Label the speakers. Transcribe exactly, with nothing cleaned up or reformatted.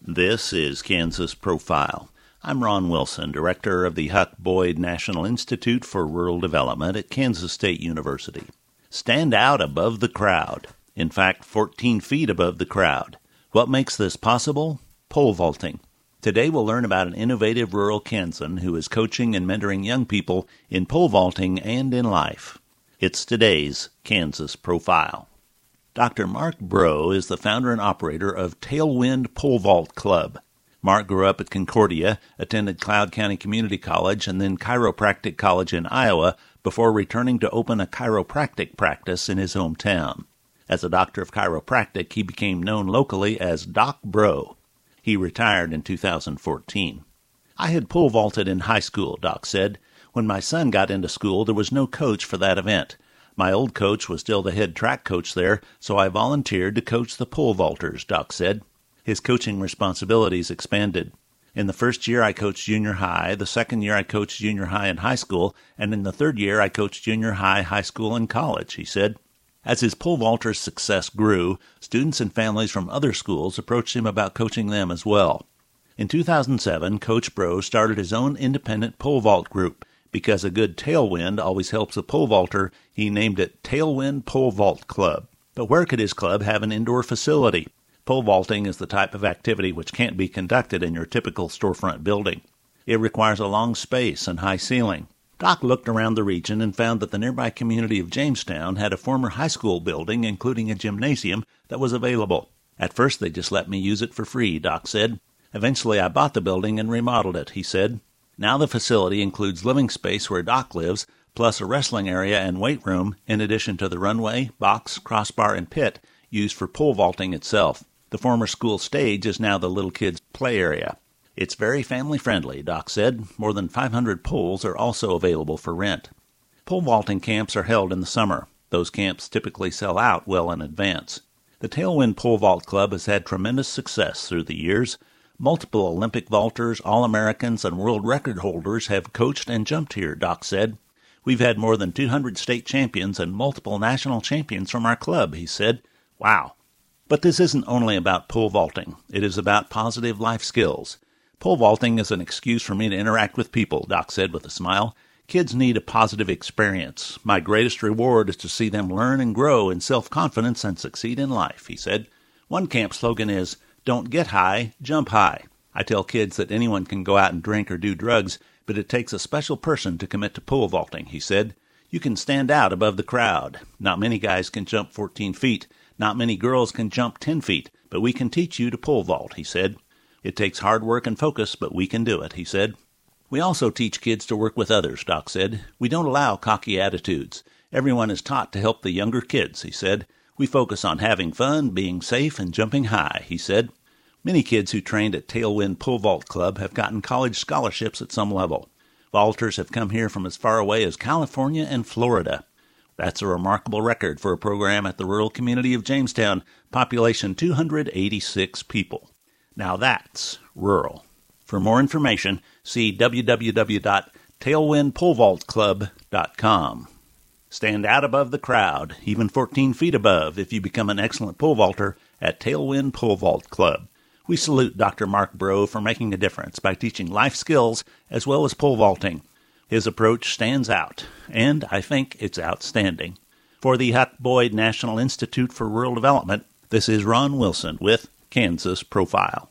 Speaker 1: This is Kansas Profile. I'm Ron Wilson, director of the Huck Boyd National Institute for Rural Development at Kansas State University. Stand out above the crowd. In fact, fourteen feet above the crowd. What makes this possible? Pole vaulting. Today we'll learn about an innovative rural Kansan who is coaching and mentoring young people in pole vaulting and in life. It's today's Kansas Profile. Doctor Mark Breaux is the founder and operator of Tailwind Pole Vault Club. Mark grew up at Concordia, attended Cloud County Community College, and then Chiropractic College in Iowa before returning to open a chiropractic practice in his hometown. As a doctor of chiropractic, he became known locally as Doc Breaux. He retired in two thousand fourteen. I had pole vaulted in high school, Doc said. When my son got into school, there was no coach for that event. My old coach was still the head track coach there, so I volunteered to coach the pole vaulters, Doc said. His coaching responsibilities expanded. In the first year, I coached junior high. The second year, I coached junior high and high school. And in the third year, I coached junior high, high school, and college, he said. As his pole vaulters' success grew, students and families from other schools approached him about coaching them as well. In two thousand seven, Coach Breaux started his own independent pole vault group. Because a good tailwind always helps a pole vaulter, he named it Tailwind Pole Vault Club. But where could his club have an indoor facility? Pole vaulting is the type of activity which can't be conducted in your typical storefront building. It requires a long space and high ceiling. Doc looked around the region and found that the nearby community of Jamestown had a former high school building, including a gymnasium, that was available. At first they just let me use it for free, Doc said. Eventually I bought the building and remodeled it, he said. Now the facility includes living space where Doc lives, plus a wrestling area and weight room, in addition to the runway, box, crossbar, and pit used for pole vaulting itself. The former school stage is now the little kids' play area. It's very family-friendly, Doc said. More than five hundred poles are also available for rent. Pole vaulting camps are held in the summer. Those camps typically sell out well in advance. The Tailwind Pole Vault Club has had tremendous success through the years. Multiple Olympic vaulters, All-Americans, and world record holders have coached and jumped here, Doc said. We've had more than two hundred state champions and multiple national champions from our club, he said. Wow. But this isn't only about pole vaulting. It is about positive life skills. Pole vaulting is an excuse for me to interact with people, Doc said with a smile. Kids need a positive experience. My greatest reward is to see them learn and grow in self-confidence and succeed in life, he said. One camp slogan is, "Don't get high, jump high." I tell kids that anyone can go out and drink or do drugs, but it takes a special person to commit to pole vaulting, he said. You can stand out above the crowd. Not many guys can jump fourteen feet. Not many girls can jump ten feet, but we can teach you to pole vault, he said. It takes hard work and focus, but we can do it, he said. We also teach kids to work with others, Doc said. We don't allow cocky attitudes. Everyone is taught to help the younger kids, he said. We focus on having fun, being safe, and jumping high, he said. Many kids who trained at Tailwind Pole Vault Club have gotten college scholarships at some level. Vaulters have come here from as far away as California and Florida. That's a remarkable record for a program at the rural community of Jamestown, population two hundred eighty-six people. Now that's rural. For more information, see w w w dot tailwind pole vault club dot com. Stand out above the crowd, even fourteen feet above, if you become an excellent pole vaulter at Tailwind Pole Vault Club. We salute Doctor Mark Breaux for making a difference by teaching life skills as well as pole vaulting. His approach stands out, and I think it's outstanding. For the Huck Boyd National Institute for Rural Development, this is Ron Wilson with Kansas Profile.